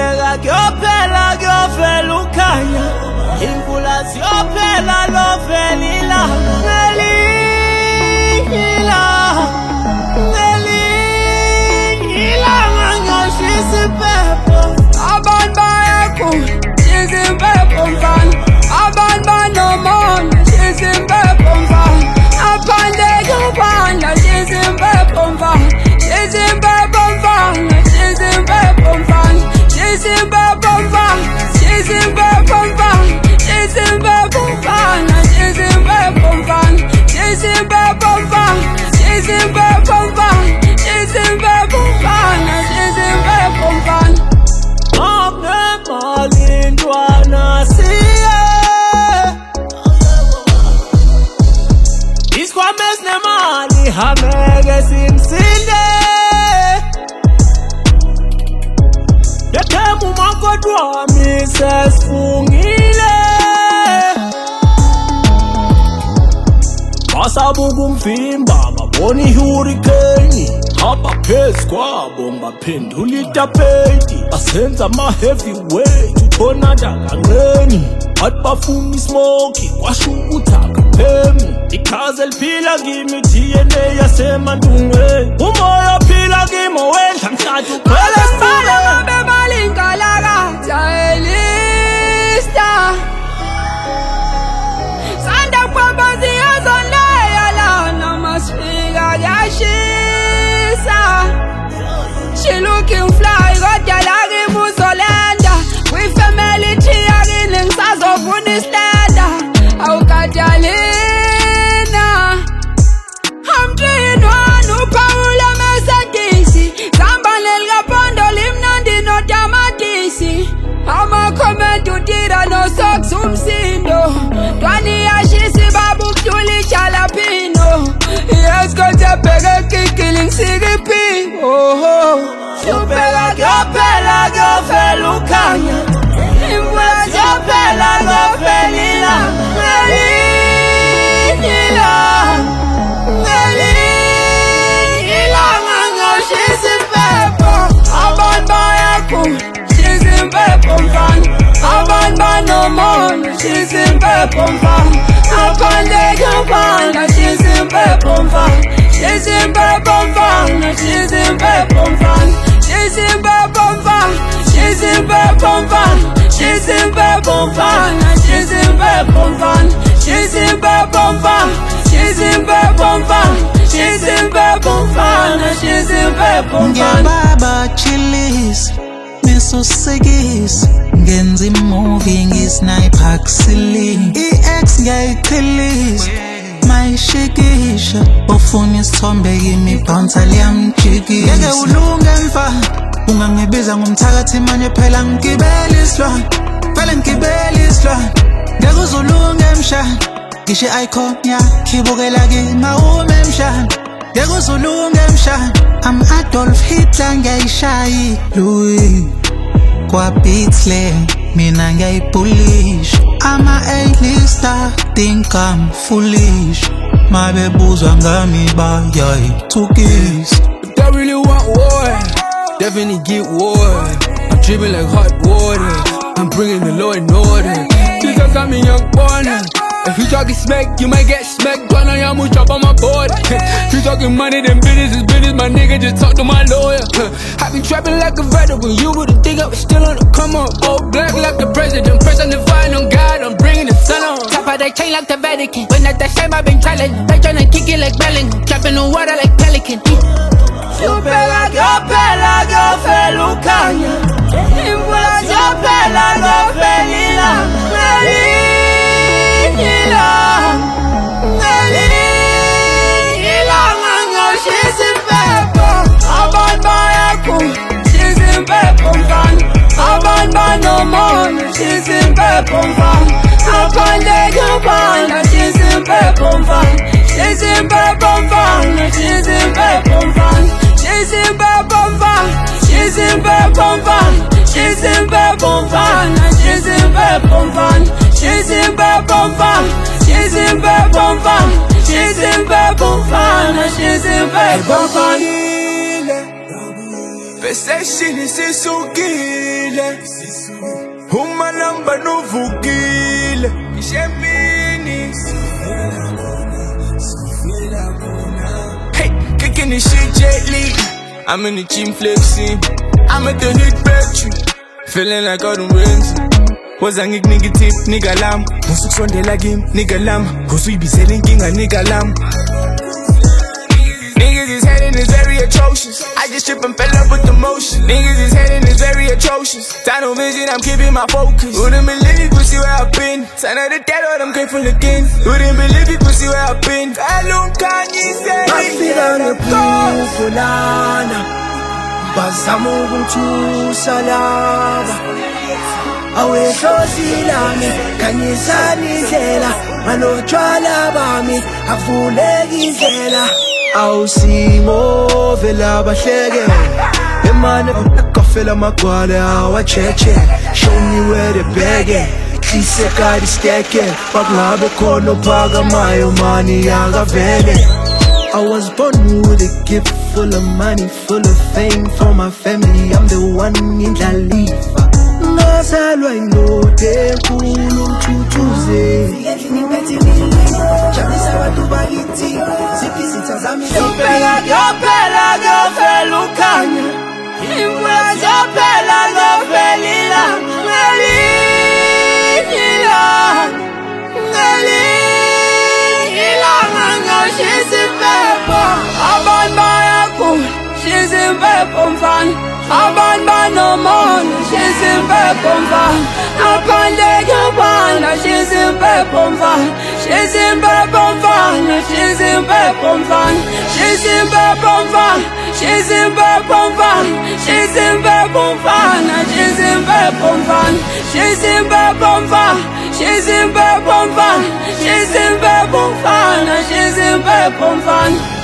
Siyobheka kuyophela kuyovela ukhanya, imvula ziyophela lovela ilanga. Ngelinye ilanga ngiyoshisa impepho. Abantu bayagula, shisa impepho mfana. Abantu banomona, shisa impepho mfana. Aphandle kubanda, shisa impepho mfana. Shisa impepho mfana, shisa impepho mfana. Shisa impepho mfana, shisa impepho mfana. Shisa impepho mfana, shisa impepho mfana. Shisa impepho mfana, shisa impepho mfana. Shisa impepho mfana, shisa impepho mfana. Akunemali ntwana siye, isikhwama esinemali hameke simsinde. Yethemba umakoti wami sesifungile, basabuka umvimba babona ihurricane. Hamba phezu kwabo ngaphendula itapeti, basenza ama-heavyweight uthonada kancane. Bathi bafuna ismoki kwasho ukuthi akaphemi. Ikhazi eliphila kimi DNA yasemantungweni, umoya ophila kimi owendla mhlathi uqhele sibele. Ngabe malingalakatha elista sanda kwaba ziyazonleya lana masifika kuyashisa. She looking fly kodwa la kimi uzolanda. Kwi-family yakini ngisazovuna islanda. Awukatalina I'm doing one uPaula Mercedes. Zambane likapondo limnandi notamatisi. Ama-comment udira no socks umsindo. Twani yashisi babu kuduli jalapino. Yes kote peke kikili ngisikipi. Siyobheka kuyophela kuyovela ukhanya, imvula ziyophela lovela ilanga. Ngelinye ilanga ngiyoshisa impepho. Abantu bayagula, shisa impepho mfana. Abantu banomona, shisa impepho mfana. Aphandle kubanda, shisa impepho mfana. Shisa impepho mfana, shisa impepho mfana. Shisa impepho mfana, shisa impepho mfana. Shisa impepho mfana, shisa impepho mfana. Shisa impepho mfana, shisa impepho mfana. Shisa impepho mfana, shisa impepho mfana. Ngiyababa chillis misusikisi, ngenza imovie ngisniper kusilingi. I-ex ngiyayichilisa mayishikisha, ufuna isithombe kimi bouncer liyamjikisa. Ngeke ulunge mfana, ungangibiza ngomthakathi manje phela ngigibela isilwane. Phela ngigibela isilwane, ngeke uzulunge mshana. Ngisho i-icon yakhibukela kimi awume mshana. Ngeke uzulunge mshana. I'm Adolf Hitler ngiyayishaya Louis kwa Beatle, mina ngiyayibhulisha. Ama-A-lister think I'm foolish, mabebuzwa ngami bayayithukisa. If they really want war, definitely get war. I'm dripping like hot water, I'm bringing the law in order. Jesus got me young born. If you talking smack, you might get smacked. One on your move, on my board. You talking money, then business is business. My nigga just talk to my lawyer. I been trapping like a veteran. You wouldn't think I was still on the come up. All black like the president. Press on the vine on God, I'm bringing the sun on. Top of they chain like the Vatican. When at that same, I been trailing. They tryna kick it like Bellingham. Trapping on water like Pelican. Siyobheka kuyophela kuyovela ukhanya, imvula ziyophela lovela ilanga. Ngelinye ilanga ngiyoshisa impepho. Abantu bayagula, shisa impepho mfana. Abantu banomona, shisa impepho mfana. Aphandle kubanda, shisa impepho mfana. Shisa impepho mfana, shisa impepho mfana. Shisa impepho mfana, shisa impepho mfana. Shisa impepho mfana, shisa impepho mfana. Shisa impepho mfana, shisa impepho mfana. Shisa impepho mfana, shisa impepho mfana. Bese shini sisukile, Uma number novukile Ishempini Hey, kicking this shit gently I'm in the gym flexing I'm at the hit factory Feeling like I don't wins Waza ngikunike tip nigga lam Musukusondela game nigga lam Usuyibizela inkinga nigga lam Niggas is heading is very atrocious I just trip and fell up with the motion Niggas is heading is very atrocious Tunnel vision, I'm keeping my focus Wouldn't believe you could see where I've been Sign of the dead, what I'm grateful again Wouldn't believe you could see where I've been Bafika ngephukulana Bazama ukungithusa laba Awehlosilami khanyisani indlela Manotshwala bami akuvuleki indlela Awusimo vela bahleke Emane akafela amagwala awacheche Show me where the bag at Hlise kadi steke Bakungabe khona ophakamayo mani yakavele I was born with a gift full of money, full of fame for my family. I'm the one in the lifa. Ngazalwa indoda enkulu mthuthuze. Jabulisa abantu bakithi, ziphi izitha zami Yophela ngofela ukhanya Imvula zophela ngofela ilanga Ilanga ngashisa impepho Abantu bayagula shisa impepho mfana Abantu banomona shisa impepho mfana Ngaphandle kuyabanda shisa impepho mfana Shisa impepho mfana Shisa impepho mfana Shisa impepho mfana Shisa impepho mfana Shisa impepho mfana Shisa impepho mfana Shisa impepho mfana Shisa impepho mfana Shisa impepho mfana Shisa impepho mfana